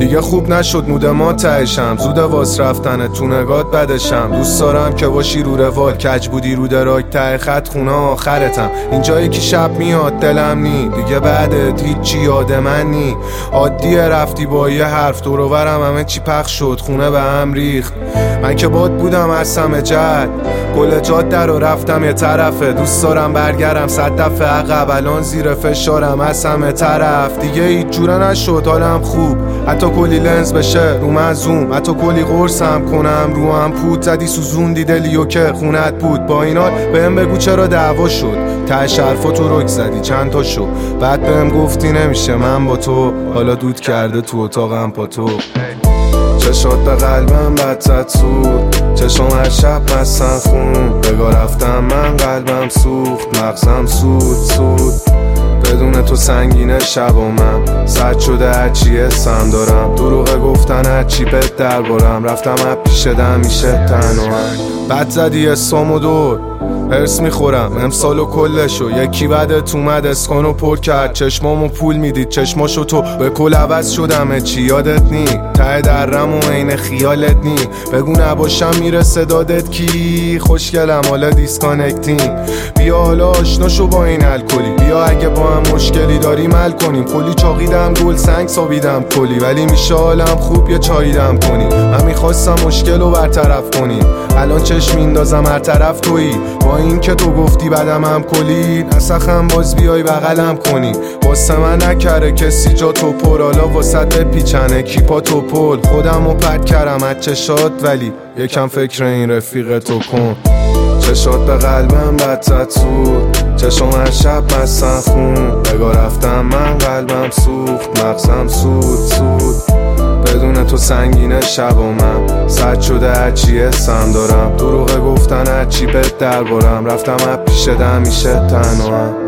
دیگه خوب نشد مود ما تهشم، زود واس رفتنه تو نگات بدشم. دوست دارم که باشی رو روال، کج بودی رو دراک ته خط خونه آخرتم. اینجایی که شب میاد دلم نی، دیگه بعدت هیچی یاد من نی. عادیه رفتی با یه حرف دوروبرم همه چی پخش شد، خونه به هم ریخت. من که باد بودم از همه جد، گل جاده رو رفتم یه طرفه. دوست دارم برگردم 100 دفعه عقب، الان زیر فشارم از همه طرف. دیگه هیچ جوره نشد حالم خوب، حتی کلی لنز بشه رو من زوم، حتی کلی قرصم کنم رو هم پود. زدی سوزوندی دلیو که خونت بود، با این حال بهم بگو چرا دعوا شد. ته حرفا تو رک زدی چند تا شو، بعد بهم گفتی نمیشه من با تو. حالا دود کرده تو اتاقم پا تو. چشات به قلبم بد زد سود، چشم هر شب مستن خون. بگاه رفتم من قلبم سوخت، مغزم سود. بدون تو سنگینه شب و من سرد شده هرچی حسم دارم. دروغه گفتن هرچی بهت دربارم، رفتم از پیش دم میشه تنها. بد زدی اسمو دور هرس میخورم امسالو کلشو. یکی بعدت اومد اسکانو پر کرد، چشمامو پول میدید چشماشو تو. به کل عوض شدم چی یادت نی، ته درم و عین خیالت نی. بگو نباشم میرسه دادت کی، خوشگلم حالا دیسکانکتیم. بیا حالا آشنا شو با این الکلی، بیا اگه با هم مشکلی داریم حل کنیم. کلی چاقیدم گل سنگ سابیدم کلی، ولی میشه حالم خوب یه چاییدم کنی. من میخواستم مشکلو برطرف کنیم، الان چشم میندازم هر طرف تویی. با این که تو گفتی بعدم هم کلی، نسخم باز بیای بغلم کنی. واسه من نکره کسی جا تو پر، حالا واسه پیچنه کیپا تو پل. خودم رو پرد کردم از چشات، ولی یکم فکر این رفیق تو کن. چشات به قلبم بد زد سود، چشم هر شب مستن خون. بگاه رفتم من قلبم سوخت، مغزم سود. بدون تو سنگینه شب و من سرد شده هرچی حسم دارم. دروغه گفتن هرچی بهت دربارم، رفتم از پیش دم میشه تنها.